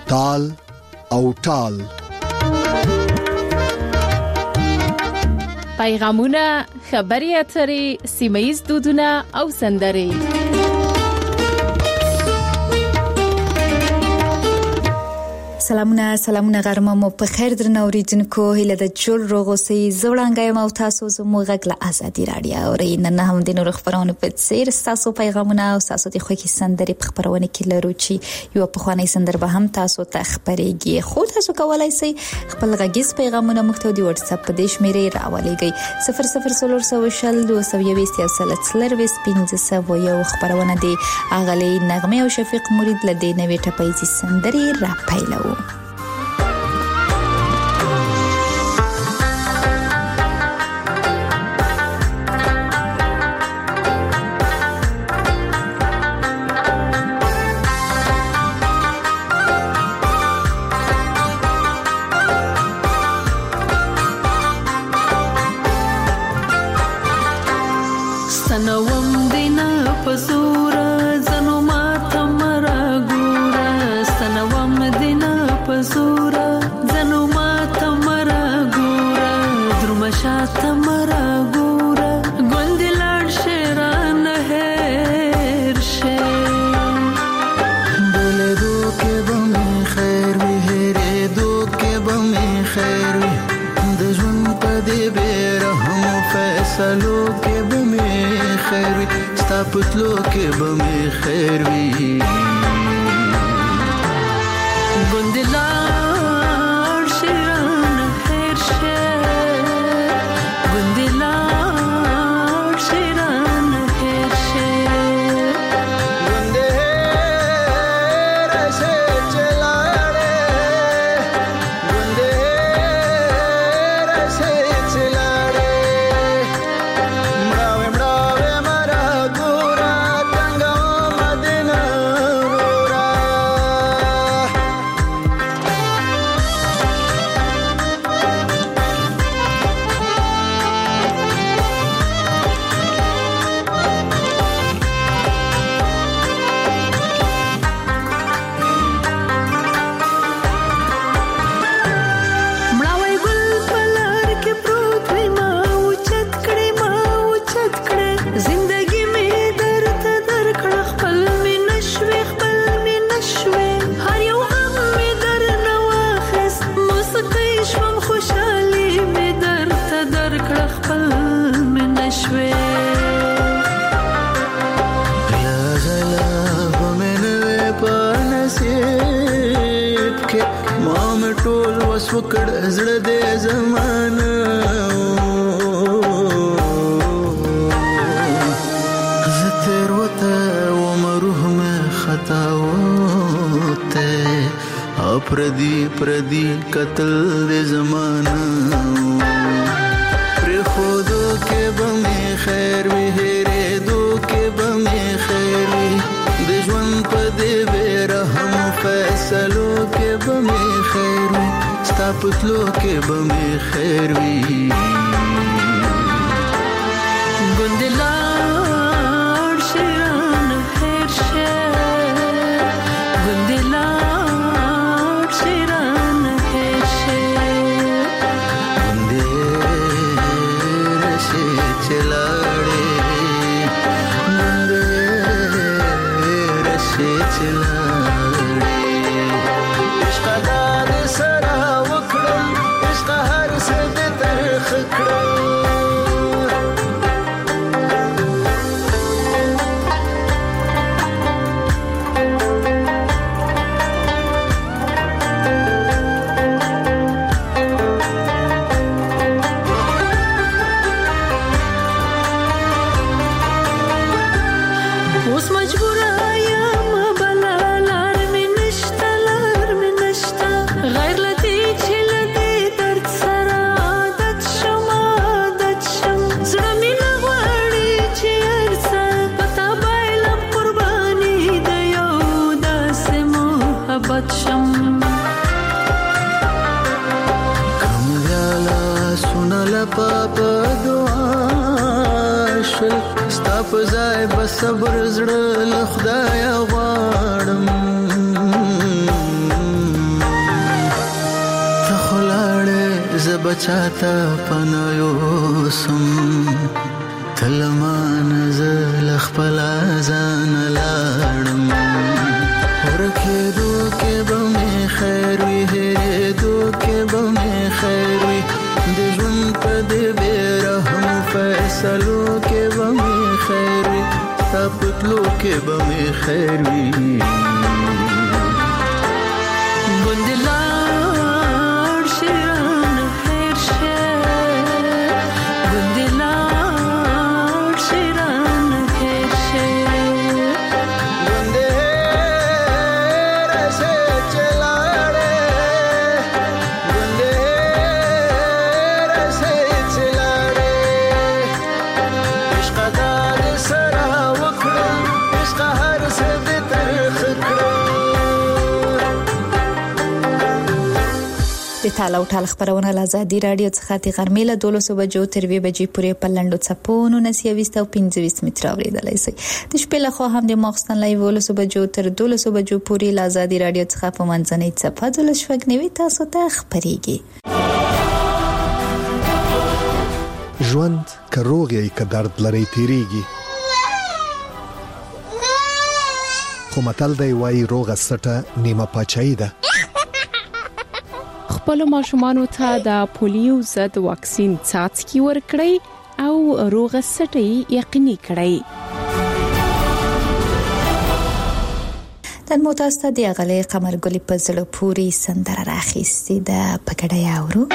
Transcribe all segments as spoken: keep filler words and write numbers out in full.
تال او ټال. پیغامونه، خبري اترې، سیمه‌ییز دودونه او سندرې. سلامونه سلامونه غرمه مو په خیر درنه اوریدونکو، هله د جوړ روغوسي زوړانګایم او تاسو زموږ غږ له ازادي رادیو اورئ. نن هم د نور خبرونو په څیر تاسو پیغامونه او تاسو د خوښي سندرې په خبرونه کې لرو چې یو په خواني سندر به هم تاسو ته خبرېږي. خو تاسو کولای شئ خپل غږیز پیغامونه مختو دی واتساپ په دې شمیرې راولېږئ صفر صفر صفر صفر شل دوه سوه یوویشت یو سل څلرویشت پنځه سوه یو. خبرونه دی اغلی نغمه او شفیق مرید له دې نوې ټپایزي سندرې را پیلو. پتلو کې به مې خیر وي ګوندلار شیران خیر شه ګوندلار شیران خیر شه ګوندې راسه چلاړې ګوندې راسه چلاړې مړاوې مړاوې مرا وکړ زړه دې زمانه زتر وته ومروه مې خطا وته اپردي پردي قتل دې زمانه پر خودو کې به مې خیر وي هره دو کې به مې خیر وي د ژوند په دې برهم فیصلو کې به مې خیر وي ستا پتلو کې به مې خیر وي ګوندلار شیران خیر شه ګوندلار شیران خیر شه ګوندې راسه چلاړې ګوندې راسه چلاړې عشق داد سره وکړم عشق هر څه دې ترخ کړم پاپا دعا شل ستا په ځای بس صبر زړه له خدای غواړم بچاتا پنایو سم تلمان زل خپل ځان لاړم ورکه دو کې به خیر وي هره دو کې به خیر وي د ژوند په دې بیرهم فیصلو کې به خیر وي تپتلو کې به خیر وي د تاله او ټال خبرونه له ازادي رادیو څخه د غرمې له دولسو بجو تر دوه بجې پورې په لنډو څپو نهه او پنځه متره اوریدلای شئ. د شپې له خوا هم د ماخستن لایو ولسو بجو تر دولسو بجو پورې له ازادي رادیو څخه په منځنۍ څپه د شپږ تاسو ته خبريږي. ژوند که روغ یې که درد لري تیریږي، خو متل دی وایي روغه سټه نیمه پاچاهي ده. خپل ماشومانو ته د پولیو ضد واکسین څاڅکي ورکړئ او روغه سټي یقیني کړئ. د موتاستا دی غلې قمرګلی په زړه پوری سندره راخېستې ده په کډه اورو.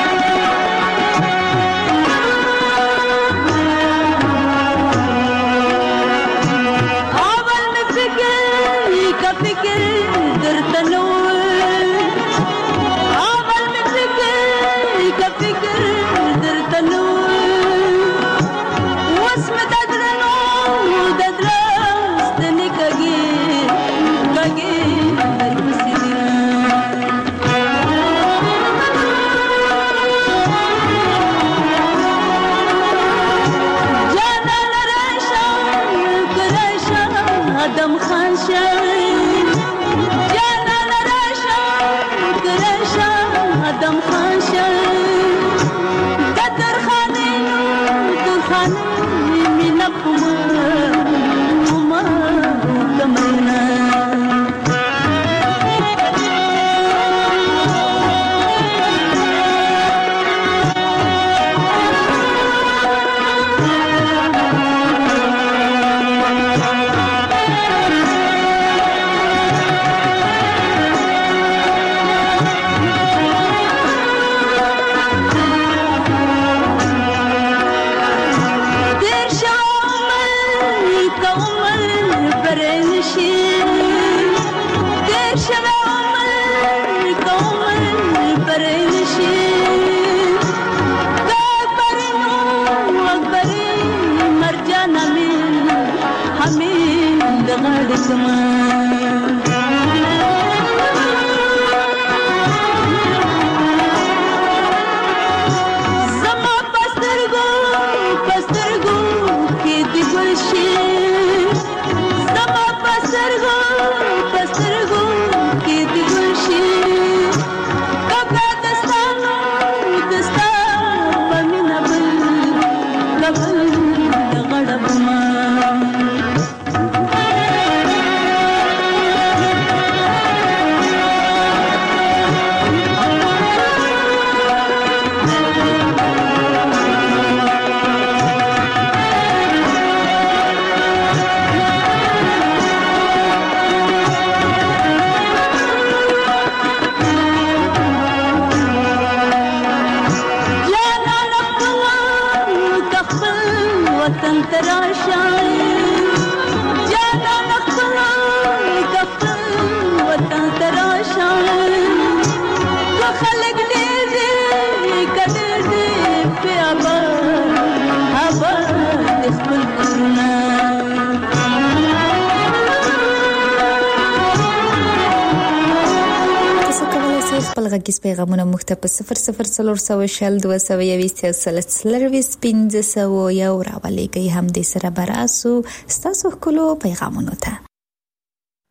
غږیز پیغامونه مخ ته په صفر صفر څلور سوه شل دوه سوه یویشت او څلرویشت پنځه سوه یو راولېږئ. هم دې سره براسو ستاسو ښکلو پیغامونو ته.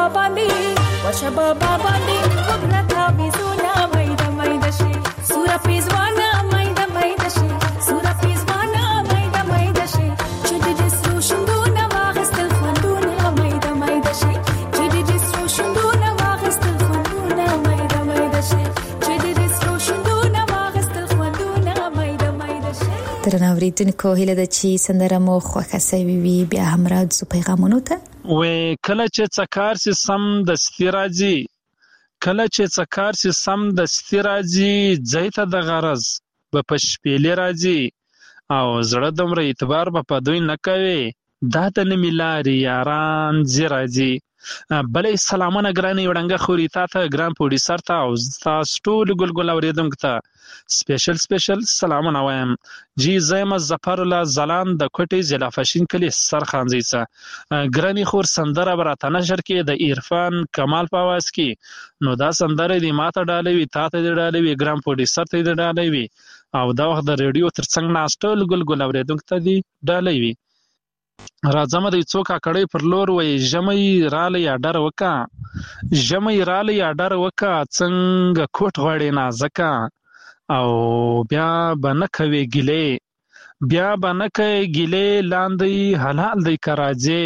بابا باندې ورشه بابا باندې وګړه تا بيزونه مېدا مېدا شي سورا پیزوانا مېدا مېدا شي سورا پیزوانا مېدا مېدا شي چې دې سرو شوندونه واغستل خوندونه مېدا مېدا شي چې دې سرو شوندونه واغستل خوندونه مېدا مېدا شي چې دې سرو شوندونه واغستل خوندونه مېدا مېدا شي. درناوریدونکو هیله ده چې سندره مو خوښه شوې وي. بیا هم راځو پیغامونو ته. وې کله چې څکار سي سم د ستراجي کله چې څکار سي سم د ستراجي ځایته د غرض په پشپېلې راځي او زړه دومره اعتبار په دوی نه کوي دا د نمیلاري یاران زی راځي. بلې سلامونه ګرانې وړنګه خوري تا ته ګران پروډوسر ته او تاسو ټول ګلګل اوریدونکو ته سپیشل سپیشل سلامونه وایم. جی زما ظفر الله زلان د کوټې ضلع فشین کلی سرخانځي څه ګرانې خور سندره براته نشر کې د عرفان کمال په आवाज کې نو دا سندره دی ماته ډالوي تا ته دی ډالوي ګران پروډوسر ته دی ډالوي او دا وخت د ریډیو ترڅنګ ناستل ګلګل اوریدونکو ته دی ډالوي. راځم د څوک کړي پر لور وای جمعي رااله یا ډر وکا جمعي رااله یا ډر وکا څنګه کوټ غړې نازکا او بیا بنه کوي ګلې بیا بنه کوي ګلې لاندې حلال دی کراځي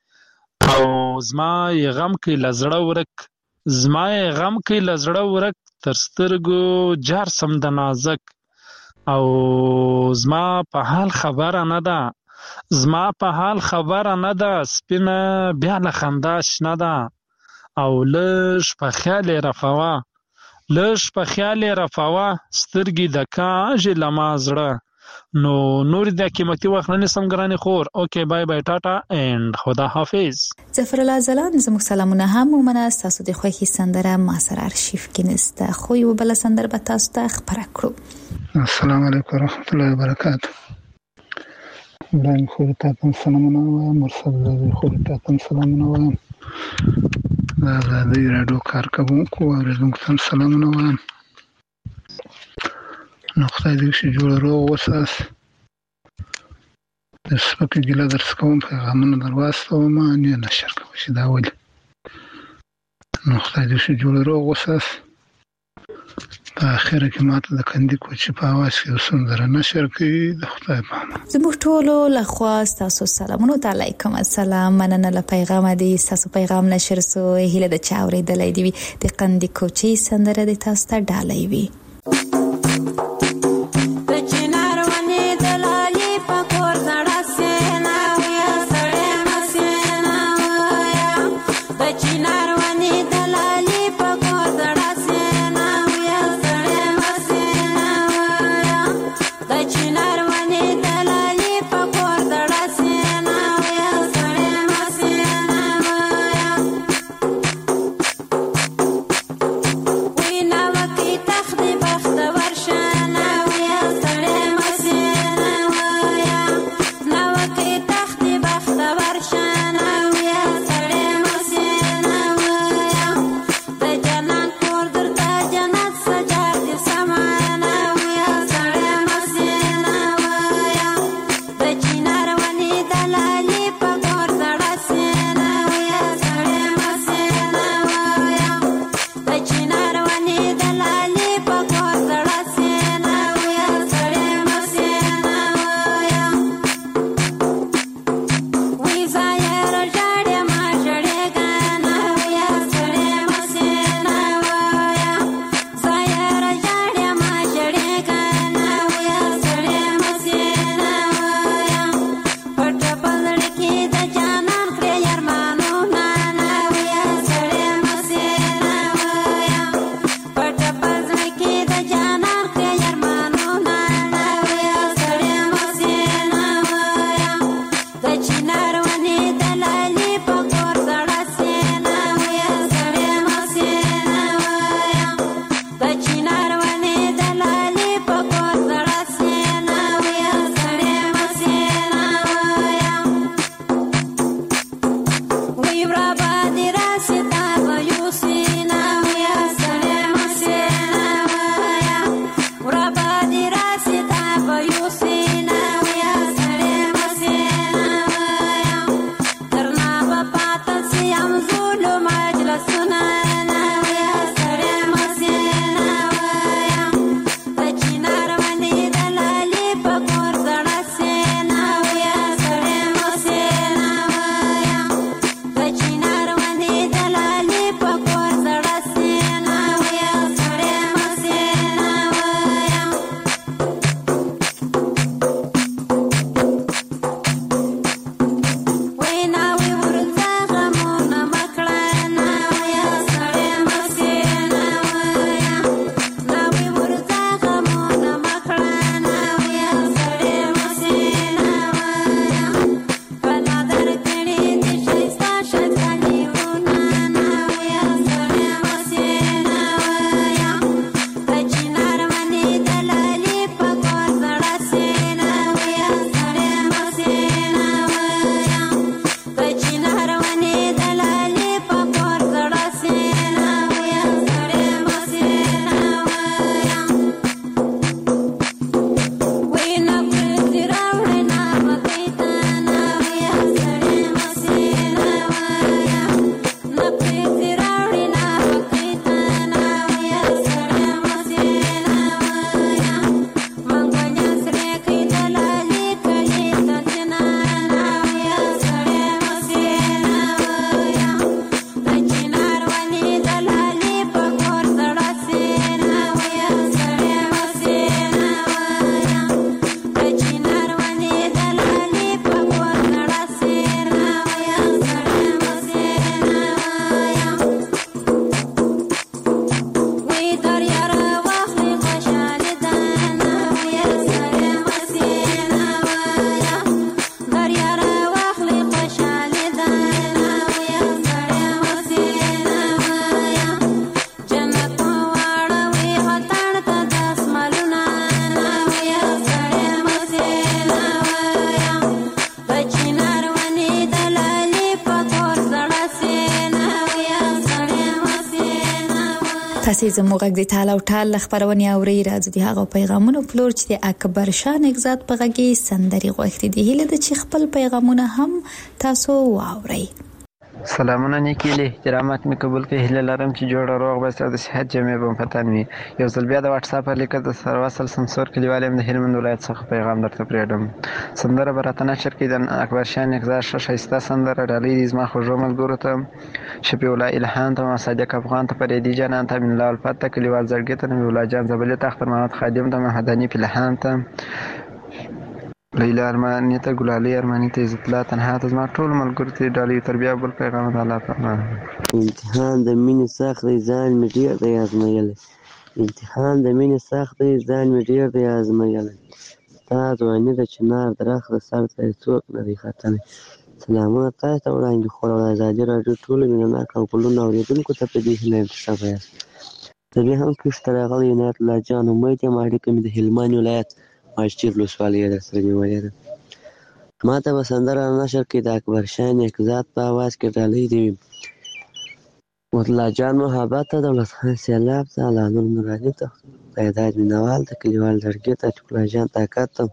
او زما غم کې لزړه ورک زما غم کې لزړه ورک تر سترګو جار سم د نازک او زما په حال خبره نه ده زما په حال خبره نه ده سپینه بیا له خندا شنه ده او لږ په خیال رفوا لږ په خیال رفوا سترګې د کاج لما زړه نو نور د قیمتي وخت نه سم ګرانې خور. اوکې بای بای ټاټا اند خدا حافظ. ظفر الله زلان زموږ سلامونه هم ومنه. تاسو د خوښي سندره ما سره ارشیف کې نسته خو یو بل سندره به تاسو ته خبره کړو. السلام علیکم ورحمت الله وبرکاته. بلان خور تاتن سلامونه وایم مرسل زوی خور تاتن سلامونه وایم دا زادی راډیو کارکوونکو اوریدونکو ته سلامونه وایم. نو خدای دې چې جوړ روغ وساس د سپکې ګیله درس کوم پیغامونه در واستوم نه نشر کوم چې دا ولې نو خدای دې چې جوړ روغ وساس په اخر کې ماته د کندې کوچې په आवाज کې سندره نشر کوي د خدای په امان. زموږ ټولو لخوا تاسو سلامونه علیکم السلام مننه له پیغام دی تاسو پیغام نشر سو هیله د چاورې د لې دی د کندې کوچې سندره د تاسو ته ډالۍ وي. تاسې زموږ غږ د ټال او ټال خبرونه اوري. راځي د هغه پیغامونو پلور چې د اکبر شاه نگزاد په غږی سندري غوښتي دي. هله د چې خپل پیغامونه هم تاسو واوري. سلامونه نیکیلي احترامات می قبول کړئ. هیله لرم چې جوړ روغ بس او د صحت جمع به پتن وي. یو ځل بیا د واتس اپ لیکه د سر وصل سمسور کلیوالم د هلمند ولایت څخه پیغام درته پرېږدم. سندره برته نشر کې د اکبر شاه نگزاد شایسته سندره ډالۍ زما خوږو ملګرو ته شفیع الله الهام ته صادق افغان ته پریدي جانان ته من الله الفتح کلیوال زړګي ته نبی الله جان زبلی ته اختر محمد خادم ته محمدانی فلحان ته لیلا ارمانی ته ګلالي ارمانی ته عزت الله تنها ته زما ټول ملګرو ته ډالۍ تربیه بل پیغام د الله تعالی. امتحان د مینې سخت دی ځان مې ډېر دی ازمایلی. امتحان د مینې سخت دی ځان مې ډېر دی ازمایلی. ستا ځواني د چنار درخت د سر ته څوک نه دی ختلی. سلامونه تاسو ته وړاندې خور او ازادي راډیو ټولو مینهناکو او ټولو اورېدونکو ته په دې هیله یم چې ښه به یاست. زه بیا هم کښته راغلی عنایت الله جان امید یم اړیکه مې د هلمند ولایت ماشټیر ولسوالۍ در سره نیولې ده. ما ته به سندره نشر کې د اکبر شاه نگزاد په اواز کې ډالۍ دي وي. الله جان محبت ته دولت خان سیلاب ته الله نور نوراني ته پیداد مینوال ته کلیوال زړګي ته ټوکلا جان طاقت ته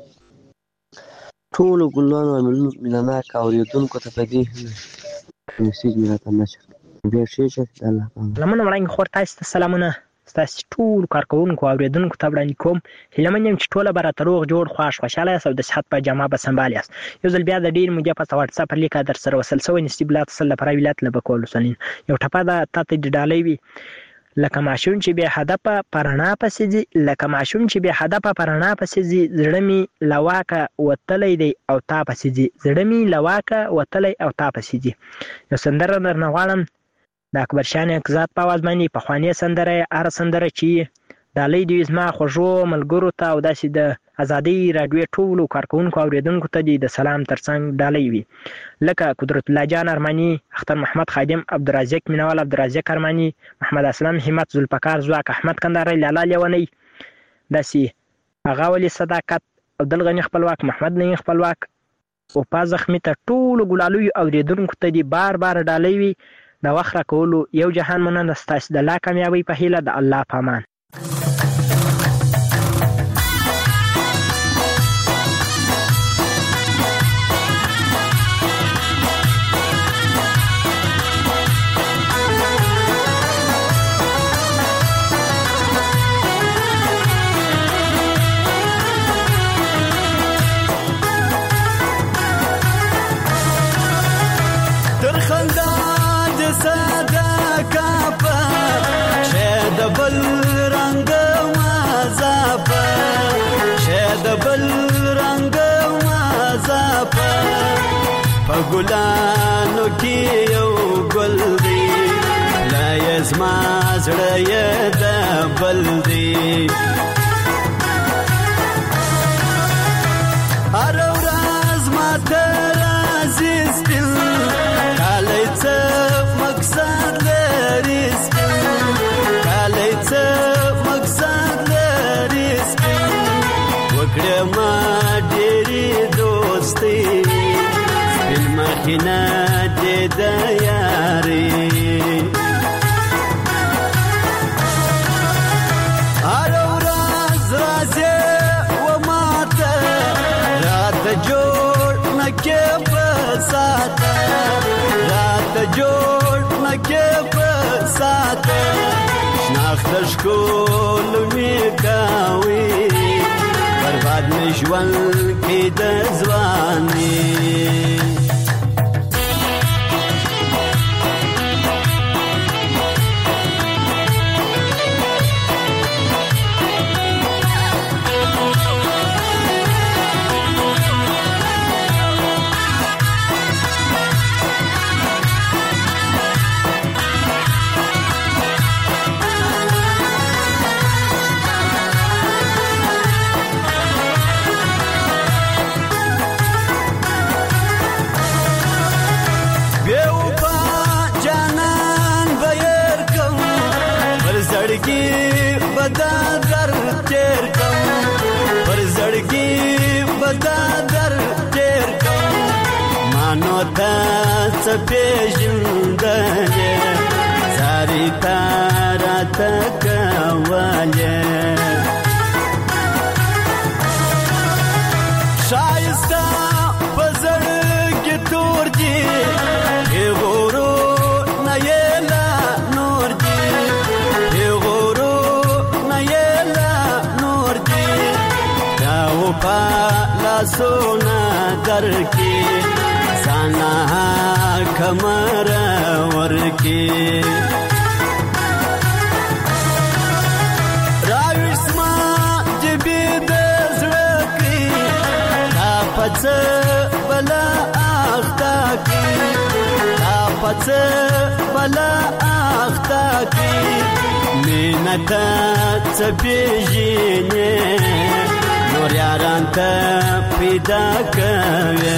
ټولو ګلانو او مینهناکو اورېدونکو ته په دې میسیج مې راته نشر کړی. بیا ښې شه د الله په امان. لمنه وړاندې خور تاسو ته سلامونه. ستاسو ټول کارکوونکو او اورېدونکو ته وړاندې کوم. هیله من یم چې ټوله به راته روغ جوړ خوښ خوشحاله یاست او د صحت په جامه به سمبال یاست. یو ځل بیا د ډېرې مودې پس واتس اپ لیکه در سره وصل شوی نصیب الله تصل لپاره ولایت له بکول وسلین یو ټپه ده تا ته د ډالۍ وي. لکه ماشوم چې بې هدفه په رڼا پسې ځي لکه ماشوم چې بې هدفه په رڼا پسې ځي زړه مې له واکه وتلی دی او تا پسې ځي زړه مې له واکه وتلی او تا پسې ځي. یو سندره درنه غواړم د اکبر شاه نگزاد په اواز باندې پخوانۍ سندره یې هره سندره چې ډالۍ دي زما خوږو ملګرو ته او داسې د ازادۍ راډیو ټولو کارکوونکو او اورېدونکو ته دي د سلام ترڅنګ ډالۍ وي. لکه قدرت الله جان ارماني اختر محمد خادم عبدالرزاق مینوال عبدالرزاق ارماني محمد اسلم همت ذوالفقار زواک احمد کندهاری لالا لیونی داسې هغه ولي صداقت عبدالغني خپلواک محمد نعیم خپلواک او پا زخمي ته ټولو ګلالویو اورېدونکو ته دي بار بار ډالۍ وي. د وخت راکولو یو جهان مننه. ستاسو د لا کامیابۍ په هیله د الله په امان. بل رنگ مازاپا شاید بل رنگ مازاپا پګلانو کې یو ګل دی لا یزما زړه د بل دی هر ورځ ماته راځي سپین کالی څه مقصد لري مقصد لري وکړه ما ډېرې دوستي سپین مخینه دې د یاري هر ورځ راځې و ماته راته جوړ نه کې په ساته راته جوړ نه کې په ساته شناخته شکول می کاوی برباد می ژوند کې د ځواني څه پیژندلې زاري تا راته لاسونه درکې ځانا کمر ورکې راوښما جبې د زړه کې دا پڅ بلا اختا کې دا پڅ بلا اختا کې مینت څه پیژنې نور یاران ته پیدا کوي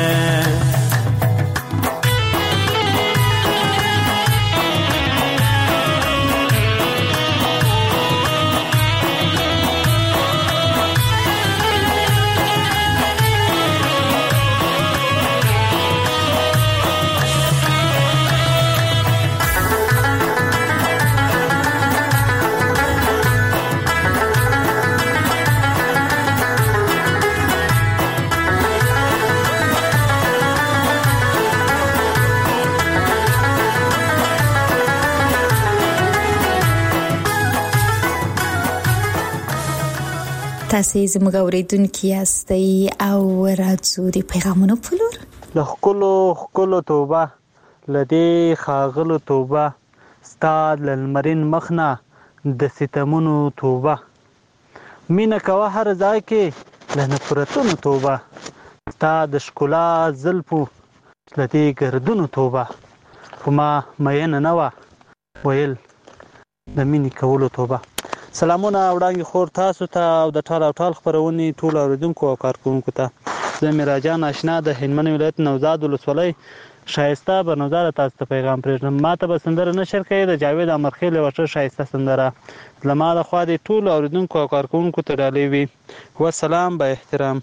تاسې زموږ اورېدونکي یاستئ او راځو د پیغامونو په لور. له ښکلو ښکلو توبه له دې ښاغلو توبه ستا له لمرین مخ نه د ستمونو توبه مینه کوه هر ځای کې له نفرتونو توبه ستا د ښکلا زلفو له دې ګردونو توبه خو ما میینه نه وه ویل د مینې کولو توبه. سلامونه وړانګې خور تاسو ته او د ټال او ټال خپرونې ټول اورېدونکو او کارکوونکو ته. زه میراجان اشنا د هلمند ولایت نوزاد ولسوالۍ ښایسته بنوزاده تاسو ته پیغام پرېږدم. ما ته به سندره نشر کوي د جاوید امرخیل یوه ښه ښایسته سندره زما لخوا د ټولو اورېدونکو او کارکوونکو ته ډالۍ وي. وسلام با احترام.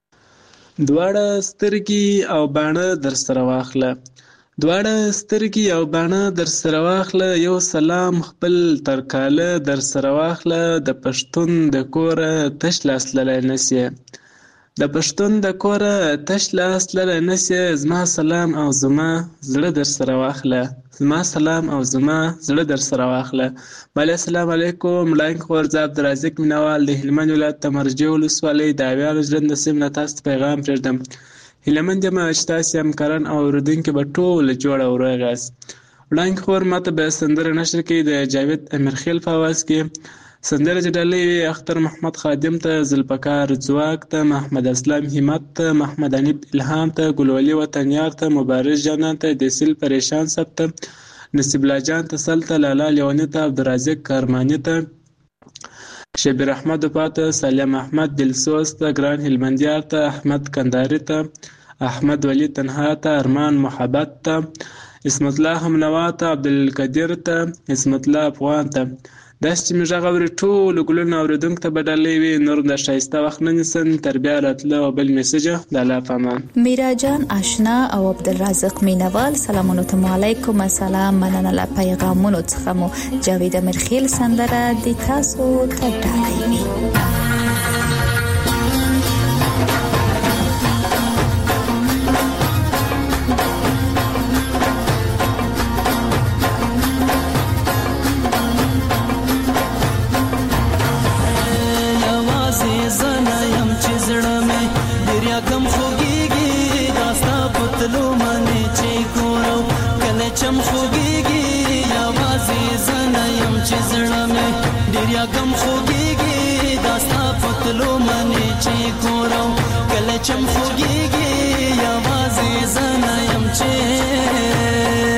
دواړه سترګې او باڼه در سره واخله دواړه سترګې او باڼه در سره واخله یو سلام خپل تر کاله در سره واخله د پښتون د کوره تش لاس تللی نسې د پښتون د کوره تش لاس تللی نسې زما سلام او زما زړه در سره واخله زما سلام او زما زړه در سره واخله. بله السلام علیکم وړانګې خور زه عبدالرازق مینوال د هلمند ولایت د مرجې ولسوالۍ د اویاړو ژرنده سیمې نه تاسو ته پیغام پرېږدم. هیله مند یم چې تاسې همکاران او اورېدونکي به ټول جوړ او روغ یاست. وړانګې خور ماته به سندره نشر کوي د جاوید امیرخیل په اواز کې سندره چې ډالۍ وي اختر محمد خادم ته، ذوالفقار ځواک ته، محمد اسلام همت ته، محمد حنیف الهام ته، ګلولي وطنیار ته، مبارز جانان ته، دسیل پریشان صاحب ته، نصیب الله جان تسل ته، لالا لیونی ته، عبدالرازق کارمانی ته، شبیر احمد پاته، سالم احمد دلسوز ته، ګران هلمندیار ته، احمد کنداری ته، احمد ولی تنها ته، ارمان محبت ته، اسمت الله همنوا ته، عبدالقدیر ته، اسمت الله افغان ته. داسې چې موږ هغه ورې ټولو ګلونو اورېدونکو ته به ډالۍ وي. نور د ښایسته وخت نه نیسن تر بیا راتله او بل میسجه د الله په امان. میرا جان آشنا او عبدالرازق مینوال سلامونو ته علیکم السلام. مننه له پیغامونو څخه مو جاوید امیرخیل سندره د تاسو ته ډالۍ وي. چم خوږیږي یوازې زنه یم چې زړه مې ډېر یاګم خوږیږي داستا پتلو منې چې ګورم کله چم خوږیږي یوازې زنه یم چې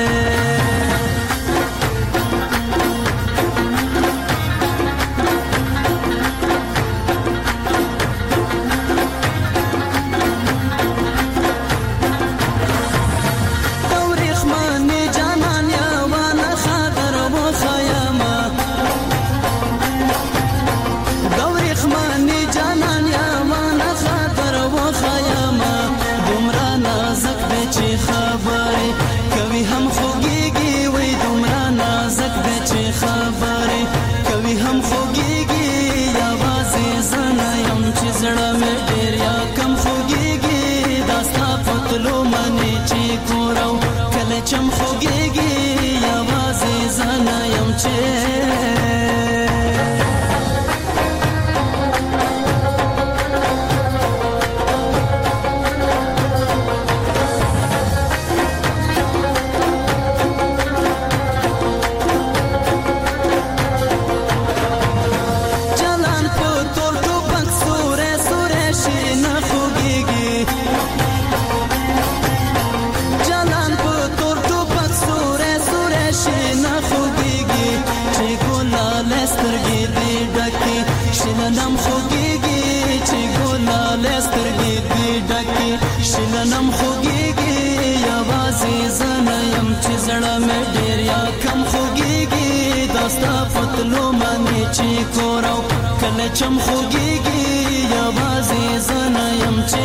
چم خوږیږي یوازې زنه یم چې خوږیږي چې ګلاله سترګې دې ډکې شننم خوږیږي چې ګلاله سترګې دې ډکې شننم خوږیږي یوازې زه نه یم چې زړه مې ډېر یا کم خوږیږي دا ستا پتلو باندې چې کور او کله چم خوږیږي یوازې زه نه یم چې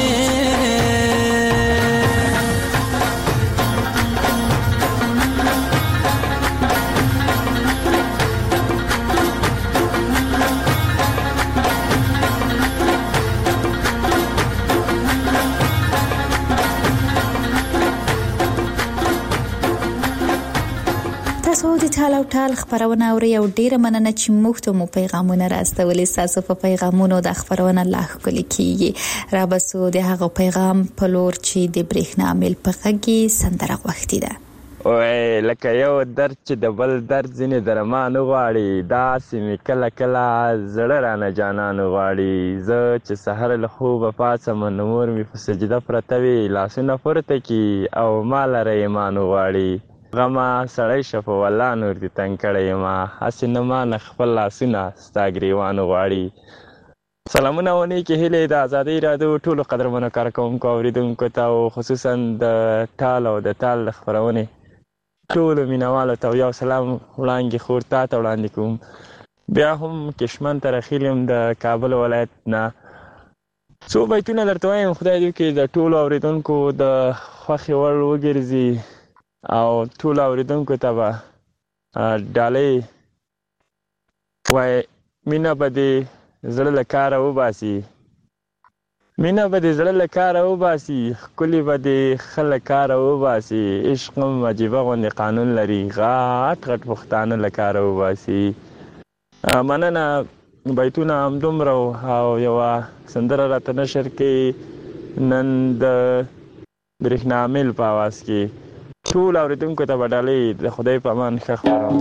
تاسو د ټال او ټال خبرونه اوري او ډیره مننه چې موږ ته مو پیغامونه راستولې. تاسو په پیغامونو د خبرونه لا ښکلي کیږي. را بسو د هغه پیغام په لور چې د برېښنا میل په غږی سندره غوښتي ده. وای لکه یو درد چې د بل درد ځینې درمان غواړي داسې مې کله کله زړه رانه جانان غواړي زه چې سحر له خوبه پاڅم نو مور مې په سجده پرته وي لاسونه پورته کړي او ما لره ایمان غواړي غما سړی شه په والله نور دې تنګ کړی یمه هسې نه ما نه خپل لاسونه ستا ګریوان غواړي. سلامونه او نیکې هیلې د ازادۍ راډیو ټولو قدرمنو کارکوونکو اورېدونکو ته او خصوصا د ټال او د ټال د خپرونې ټولو مینوالو ته یو سلام وړاندې خور تا ته وړاندې کوم. بیا هم کشمن ته راخیل یم د کابل ولایت نه. څو بیتونه درته وایم خدای دې وکړي د ټولو اورېدونکو د خوښې وړ وګرځي او ټول اوریدونکو ته به ډالۍ وای مینه به دې زړه له کاره وباسي مینه به دې زړه له کاره وباسي ښکلي به دې ښه له کاره وباسي عشق هم عجیبه غوندې قانون لري غټ غټ پښتانه له کاره وباسي. مننه بیتونه همدومره او یوه سندره راته نشر کړي نن د برېښنا میل په اواز کې ټول اوریدونکو ته به ډالۍ د خدای په امان ښه خپروم.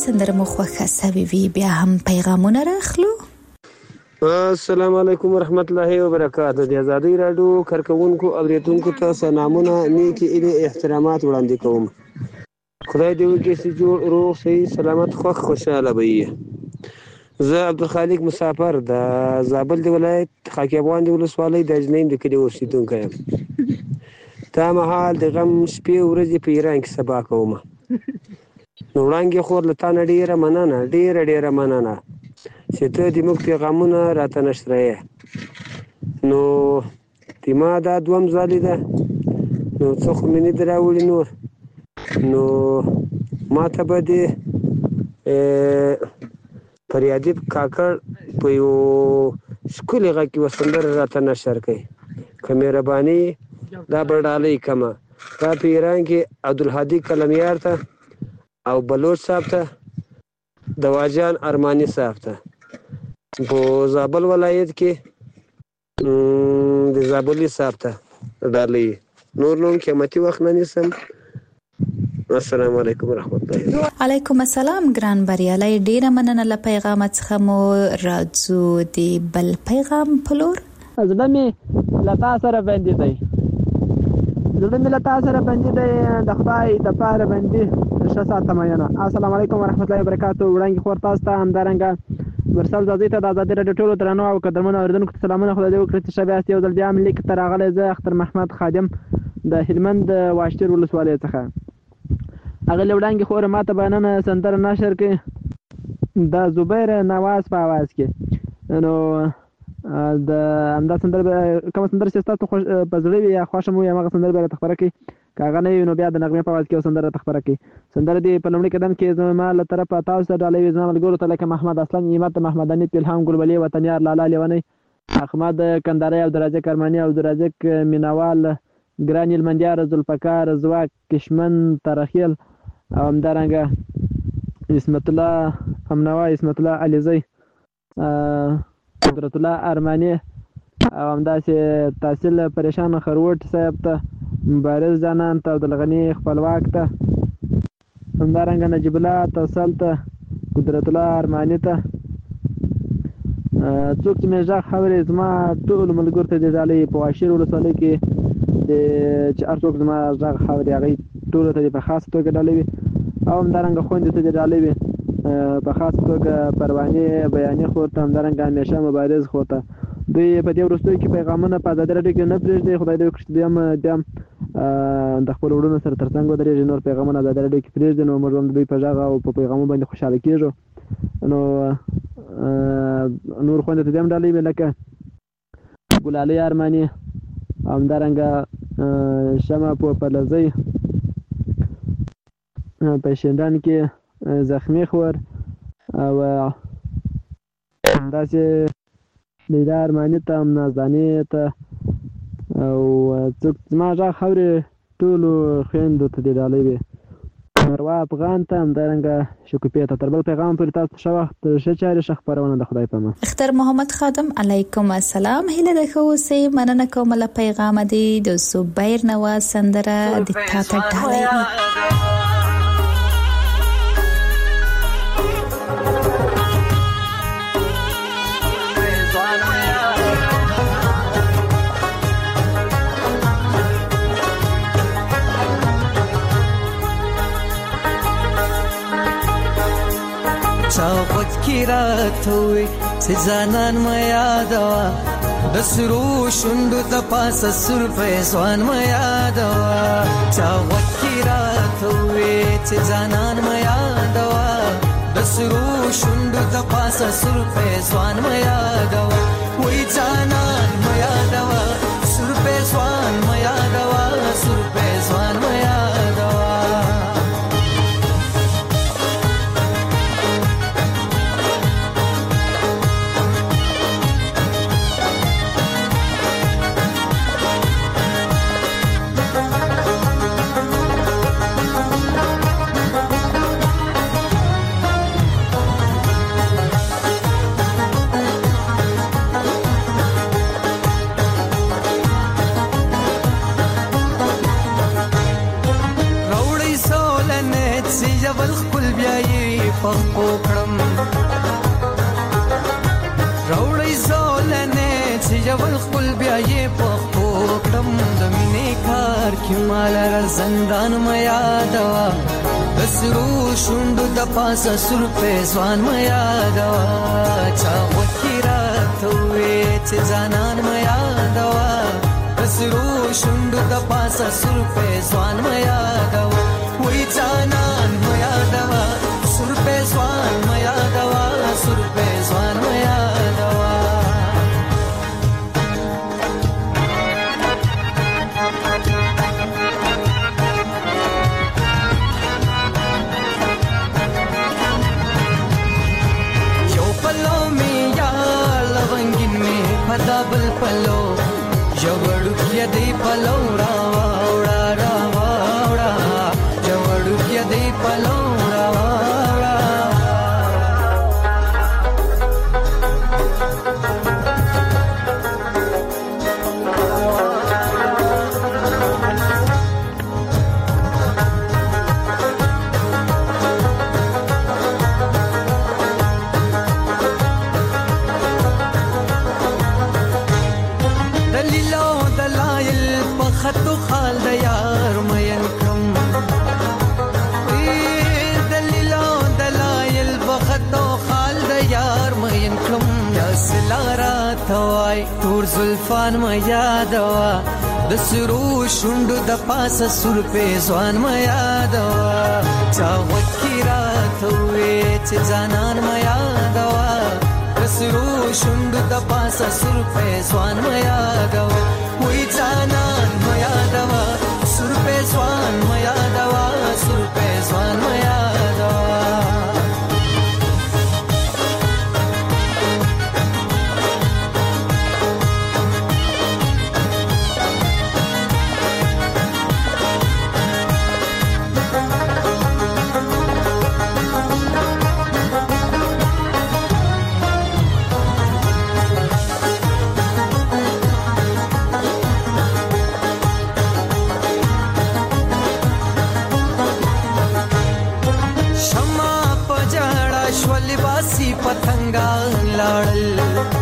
سندره مو خوښه سوي وي بیا هم پیغامونه راخلو. السلام علیکم ورحمت الله وبرکاته. د ازادي رادیو کارکونکو اوریدونکو ته سلامونه، نیکی الې احترامات وړاندې کوم. خدای دې وکړي چې جوړ روغ صحیح سلامت خوښ خوشاله وي. زه عبدالخالق مسافر د زابل د ولایت خاکی افغان د ولسوالۍ د اجنیم د کلي اوسیدونکی یم. تا مهال د غم شپې ورځې په ایران کې سبا کوم. نو وړانګې خور له تا نه ډېره مننه ډېره ډېره مننه چې ته د موږ پیغامونه راته نشرایې. نو د ما دا دوهم ځالې ده، نو څه خو مې نه دي راوړي نور. نو ما ته به د فریادي کاکړ په یو ښکلي غږ کې یوه سندره راته نشر کړئ. که مهرباني دا به ډالۍ کمه. دا په ایران کې عبدالهادي کلمیار ته او بلوچ صاحب ته، دواجان ارماني صاحب ته، په زابل ولایت کې د زابلي صاحب ته ډالۍ. نور نوم قیمتي وخت نه نیسم. السلام علیکم ورحمت الله. علیکم السلام ګران بریالي، ډیره مننه له پیغام څخه مو راځو د بل پیغام په لور. زړه مې له تا سره بندي دی، زړه مې له تا سره بندي دی، د خدای د پاره بندي ښه ساتم ینه. السلام علیکم ورحمت الله وبرکاتو. وړاندې خور تاسو ته همدارنګه مرسل زازي ته د ازادي رادیو ټولو درنو او قدرمنو اوریدونکو ته سلامونه. خدای دې وکړي چې شبیه یو ځل بیا هم لیک ته راغلی. زه اختر محمد خادم د هلمند واشتر ولسوالۍ څخه. هغه له وړاندې خور ماته به نن سندره نشر کړي د زبیر نواز په اواز کې. نو د همدا سندره کومه سندره چې تاسو په زړه وي یا خوښه مو یا هغه سندره به راته خپره کړئ. که هغه نه وي نو بیا د نغمې په اواز کې یو سندره راته خپره کړئ. سندره دې په لومړي قدم کې زما له طرفه تاسو ته ډالۍ وي. زما ملګرو ته لکه محمد اسلم، ایمت محمداني، الهام ګلبلي، وطنیار لالا لیونی، احمد کنداري، عبدالرزاق ارماني، عبدالرزاق مینوال، ګراني المندیار، ذوالفقار زواک، کشمن ترخیل او همدارنګه اسمت الله امنوا، اسمت الله علیزی، قدرت الله ارمانی او همداسې تحصیل پریشان خروټ صاحب ته، مبارز جانان ته، عبدالغني خپلواک ته، همدارنګه نجیب الله توسل ته، قدرت الله ارمانی ته، څوک چې مې غږ اوري زما ټولو ملګرو ته د ډالۍ په واشر ولسوالۍ کې چې هر څوک زما غږ اوري هغوی ټولو ته په خاصه توګه ډالۍ وي. او همدارنګه خویندو ته د ډالۍ وي په خاصه توګه پروانې بیاني خور ته، همدارنګه همیشه مبارز خور ته. دوی په دې وروستیو کې پیغامونه په ازادي راډیو کې نه پرېږدي. خدای دې وکړي چې دوی هم د خپلو وروڼو سره تر څنګ ودرېږي، نور پیغامونه ازادي راډیو کې پرېږدي. نو موږ هم د دوی په غږ او په پیغامونو باندې خوشحاله کېږو. نو نور خویندو ته دې هم ډالۍ وي لکه ګلالۍ ارماني، همدارنګه شمع پوپلزۍ په شینډان کې، زخمي خور او همداسې لیلا ارماني ته، نازاني ته او څوک زما غږ اوري ټولو خویندو ته دې ډالۍ وي. مروه افغان ته، همدارنګه شکوپې ته. تر بل پیغام پورې تاسو ښه وخت، ښه چارې، ښه خپرونه د خدای په امان. اختر محمد خادم علیکم السلام. هیله ده ښه اوسئ. مننه کوم له پیغامه دې د زبیر نواز سندره د تا ته ډالۍ وي. چاوت کی رات ہوئی سے زانان میادوا دسرو شندو تپاس سر فیضوان میادوا. چاوت کی رات ہوئی سے زانان میادوا دسرو شندو تپاس سر فیضوان میادوا. وی زانان میادوا سر فیضوان میادوا سر فیضوان میادوا. پوکړم راوړی زولنې چې جوړ خپل بیا یې پوکړم د مینې کار کې مال را زندان ما یادوا سرو شوندو د پاسه سر په ځوان ما یادوا چا وکیرا ته چې ځانان ما یادوا سرو شوندو د پاسه سر په ځوان ما یادوا وای ځانان ما یادوا سر په ځوان ما یادوا سر په ځوان ما یادوا دبل پلو جوړو کې دی پلو را وړا را وړا جوړو کې دی پلو را وړا خطو خال د یار مین کم دلیلا دلایل بخطو خال د یار مین کم یا سلارا توای تور زلفان ما یادوا د سرو شوندو د پاسه سر په ځوان ما یادوا چا وکیرا توې چې ځانان ما یادوا د سرو شوندو د پاسه سر په ځوان ما یادوا وای ځانان ما یادوا سر په ځوان ما یادوا سر په ځوان ما یادوا پتنګان لاړل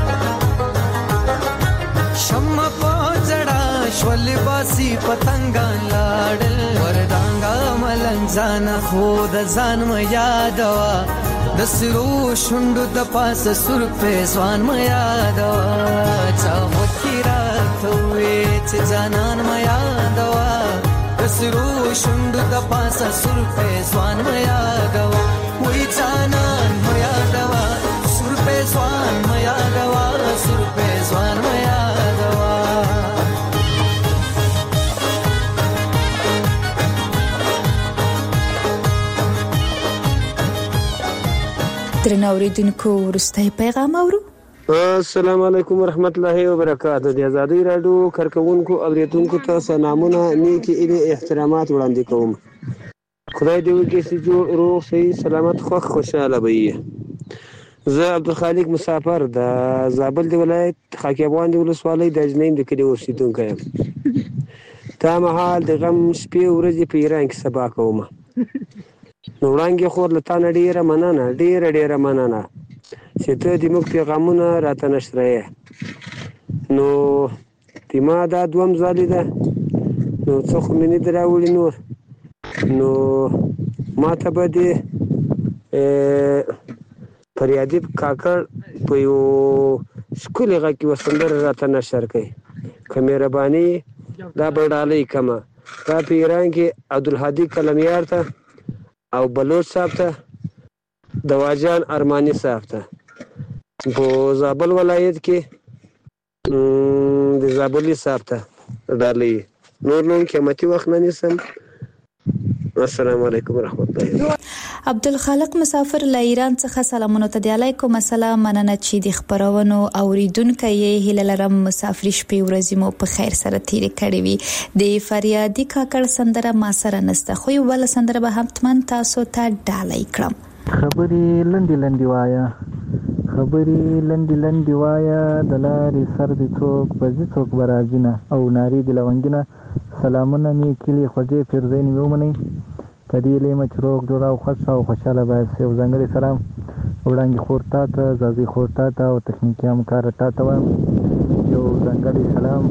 شمع پوجړه شول باسي پتنګان لاړل وردانګا ملنګ ځان خود ځان ما یادوا د سرو شوندو د پاسه سر په ځوان ما یادوا چا وکیرا ته چې ځانان ما یادوا د سرو شوندو د پاسه سر په ځوان ما یادوا وای ځانان ما یادوا سر په ځوان ما یادوا سر په ځوان ما یادوا درنو اوریدونکو وروستی پیغام اورو. السلام علیکم ورحمت الله وبرکاته. د آزادۍ راډیو کارکونکو اوریدونکو ته سلامونه نیکی الې احترامات وړاندې کوم. خدای دې وکړي چې جوړ روغ صحیح سلامت خوښ خوشاله وي. زه عبدالخالق مسافر د زابل د ولایت خاکی افغان د ولسوالۍ د اجنیم د کلي اوسیدونکی یم. تا مهال د غم شپې ورځې په ایران کې سبا کومه. نو وړانګې خور له تا نه ډېره مننه ډېره ډېره مننه چې ته د موږ پیغامونه راته نشرایې. نو د ما دا دوهم ځالې ده نو څه خو مې نه دي راوړي نور. نو ما ته به د فریادي کاکړ په یو ښکلې غږ کې یوه سندره راته نشر کړئ که مهرباني دا به ډالۍ کمه. دا په ایران کې عبدالهادي کلمیار ته او بلوچ صاحب ته دواجان ارمانی صاحب ته په زابل ولایت کې د زابلي صاحب ته ډالۍ. نور نور قیمتي وخت نه نیسم. السلام علیکم ورحمت الله. عبدالخالق مسافر له ایران څخه سلامونه ته دی. علیکم السلام. مننه چې د خبرونو اوریدونکو یې هیله لرم مسافر شپې ورځې مو په خیر سره تیرې کړې وي. د فریادي کاکړ سندره ما سره نسته خو یو بل سندره به حتما تاسو ته ډالۍ کړم. خبرې لنډې لنډې وایا خبرې لنډې لنډې وایا د لارې سر دې څوک بځي څوک به راځي نه او نارې دې لونګینه. سلامونه مې کلي خوږې فیروزۍ مې ومنئ. په دې لیمه چې روغ جوړ او خوښ او خوشحاله باید یو ځانګړی سلام وړاندې خور تا ته زازي خور تا ته او تخنیکي همکار تا ته وایم یو ځانګړی سلام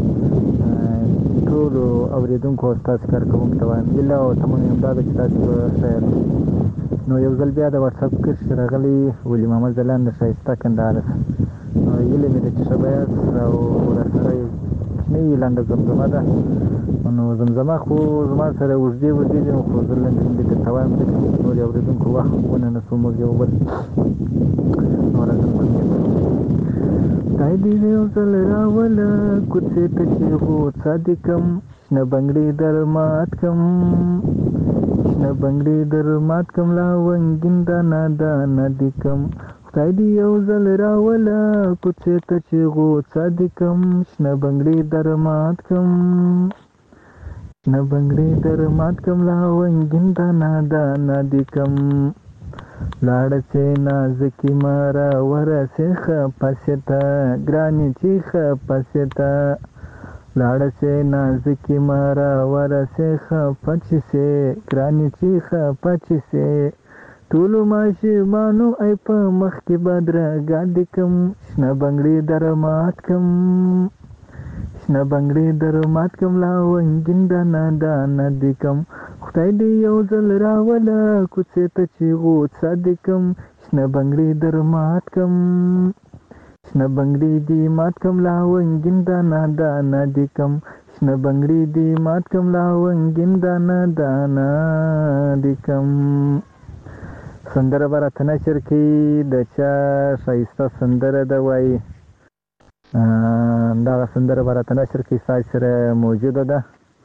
ټولو اورېدونکو او ستاسو کارکوونکو ته وایم هیله او تمه مې همدا ده چې تاسو به ښه یاست. نو یو ځل بیا د واتساپ کښې راغلی ولي محمد ځلاند د ښایسته کندهار نو هیله مې ده چې ښه به یاست او راسره یو کوچنۍ لنډه زمزمه ده. نو زمزمه خو زما سره اوږدې اوږدې دي نو خو زه لنډې لنډې درته وایم ځکه چې نور اورېدونکو وخت ونه نسو موږ یو بل نو راځم خدای دې یو ځل راوله کوڅې ته چې غوڅه دې کړم شنه بنګړې در مات کړم شنه بنګړې در مات کړم لا ونګین دانه دانه دې کړم خدای دې یو ځل راوله کوڅې ته چې غوڅه دې کړم شنه بنګړې در مات کړم شنه بنګړې در مات کړم لا ونګین دانه دانه دې کړم لاړه چې نازکې ماره ورسې ښه پسې ته ګرانې چې ښه پسې ته لاړه چې نازکې ماره ورسې ښه پچې سې ګرانې چې ښه پچې سې ټولو ماشومانو ای په مخ کې بدرګه دې کړم شنه بنګړې در مات کړم شنه بنګړې در مات کړم لا ونګین دانه دانه دې کړم خدای دې یو ځل راوله کوڅې ته چې غوڅه دې کړم شنه بنګړې در مات کړم شنه بنګړې دې مات کړم لا ونګین دانه دانه دې کړم شنه بنګړې دې مات کړم لا ونګین دانه دانه دې کړم. سندره به راته نشر کړي د چا ښایسته سندره ده وایي دغه سندره به راته نشر کړي ستاسو سره موجوده ده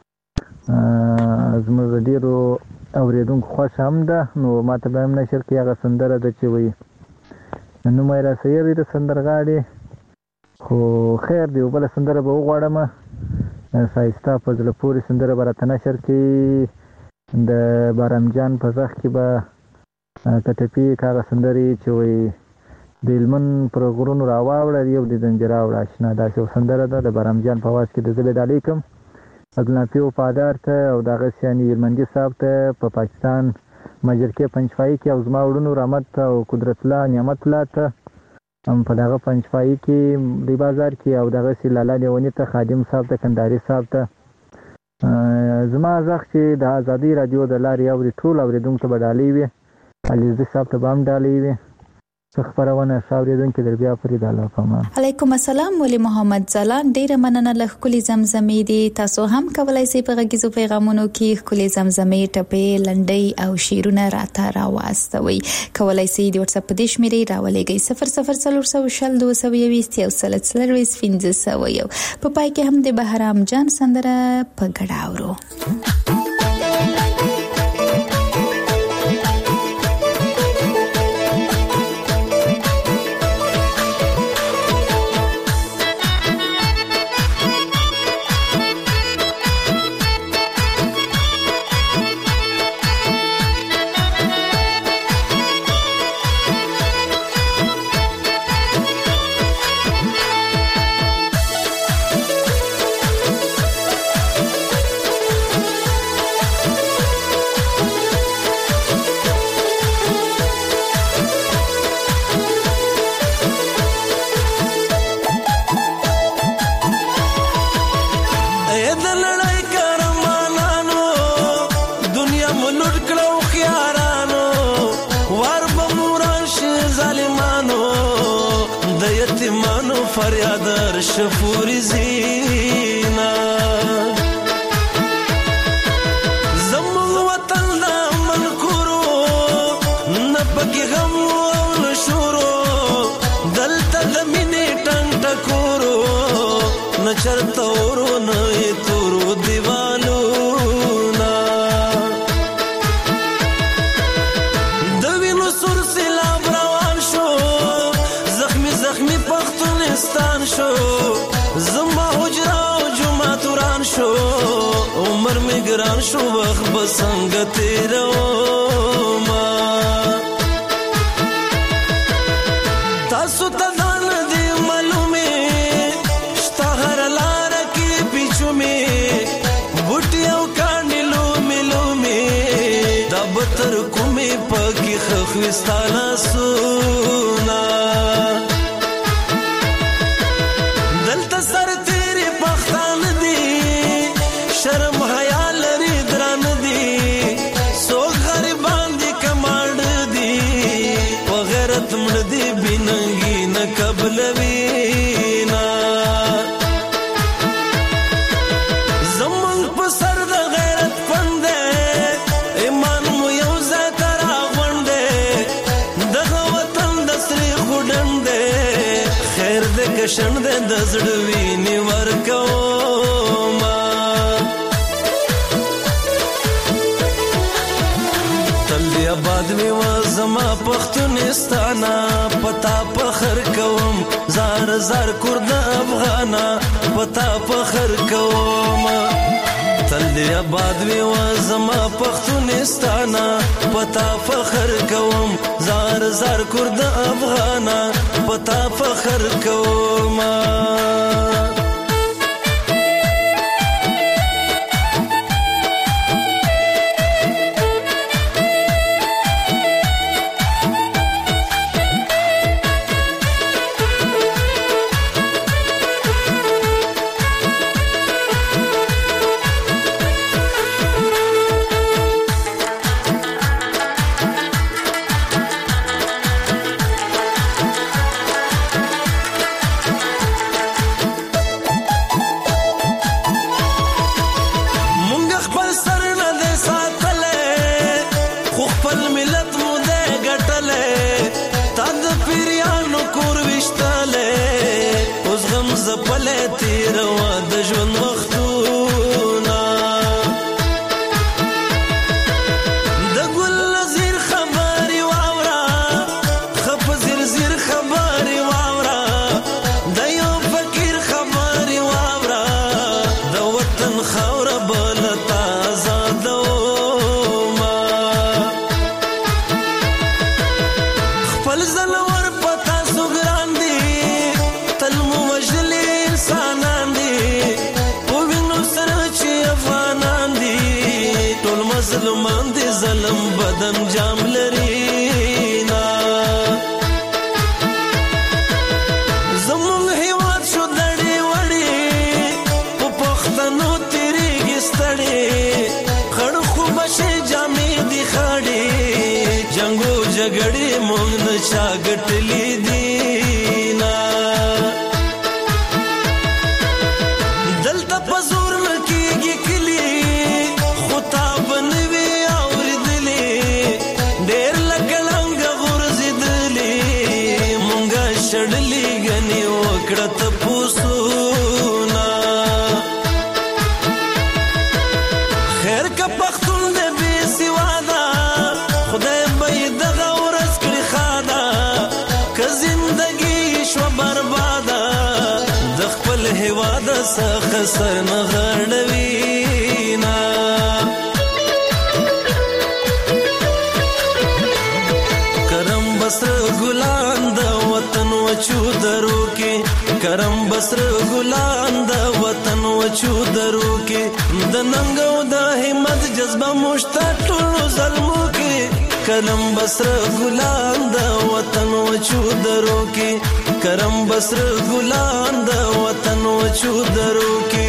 زموږ ډېرو اورېدونکو خوښ هم ده نو ما ته به هم نشر کړي هغه سندره ده چې وایي نوم یې راسه یوې د سندرغاړې خو خیر دی یو بله سندره به وغواړمه ښایسته په زړه پورې سندره به راته نشر کړي د بارام جان په غږ کې به کټپي هغه سندرې چې وایي د هلمند پر غرونو راواوړه یو د زنجیر راوړه اشنا داسې یو سندره ده د بارام جان په اواز کې د زه به ډالۍ کړم عبدالنافع وفادار ته او دغسې یعنې هلمندي صاحب ته په پاکستان مجرکې پنجپایي کې او زما وړونو رحمت ته او قدرت الله نعمت الله ته په دغه پنجپایي کې دی بازار کې او دغسې لالا لیوني ته خادم صاحب ته کندهاري صاحب ته زما غږ چې د ازادۍ راډیو د لارې اوري ټول اورېدونکو ته به ډالۍ وي علیزي صاحب ته به هم ډالۍ وي خبرونه شاوریدونکو در بیا فرید الله پامان علیکم السلام ولي محمد ځلاند ډیره مننه له خولي زمزمې دي تاسو هم کولای شئ په غږیزو پیغامونو کې خولي زمزمې ټپې لنډۍ او شعرونه راته راواستوي کولای شئ د واتس اپ په دې شمیرې راولېږئ صفر صفر څلور سوه شل دوه سوه یوویشت یو سل څلرویشت پنځه سوه یو په پای کې هم د بهرام جان سندره په ګډه اورو. فریادر شفوری زینا زمون وطن دا من کرو نپکی غم و نشورو دلتا دمینی ٹنگ ٹکورو نچرتورو نئی تورو دیوالو نا دوینو سور سیلاب روان شو زخمی زخمی پختونستان شو زما حجرا و جمعه توران شو عمر می گران شو وقت بسنگ تیرو ما تاسو تدان دی معلومی شتا هر لار کی پیچو می بوٹیو کانی لومی لومی لاسونه دلته سر تیرې پښتانه دي شرم حیا لري درانه دي څوک غریبان دي کماړه دي په غیرت مړه دي بیننګي نه قبلوي نه زمونږ په سر د غیرت پند دی ایمان مو یو ځای ته راغونډ دی دغه وطن د سرې خوډن دی خیر دی که شڼ دی د زړه وینې ورکومه تل دې آباد وي و زما پښتونستانه پتا فخر کوم زار زار کورد افغانه پتا فخر کوم تل دې آباد وي و زما پښتونستانه پتا فخر کوم زار زار کورد افغانه پتا فخر کوم زپلې تیروا د ژوند وختونه د ګل زیر خبري واورا خپ زیر زیر خبري واورا د یو فقیر خبري واورا د وطن خاور بل تازه دوما خپل زلور پتا سګران دي تل مو وجلې انسانان دي په وینو سره چې افغانان دي ټول مظلومان دي ظلم بدن جام لري نه زمونږ هیواد شو دړې وړې په پښتنو تیریږي ستړې خړ خو بشې جامې دي خاړې جنګو جګړې مونږ نه چا ګټلې دي شړلې غني وکړه ته پوسونا خیر کا پختون دې بي سوادا خدای به دغه ورځ کړی خادا که زندگی شو بربادا د خپل هیواد څخه سر نه غړوي نا کرم بسر ګلان د وطن وچو درو کې کرم بسر ګلان د وطن وچو درو کې د ننګو د همت جذبه مشتا ټول ظلمو کې کرم بسر ګلان د وطن وچو درو کې کرم بسر ګلان د وطن وچو درو کې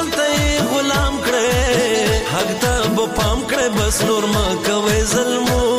بس نور ما کوي ظلمو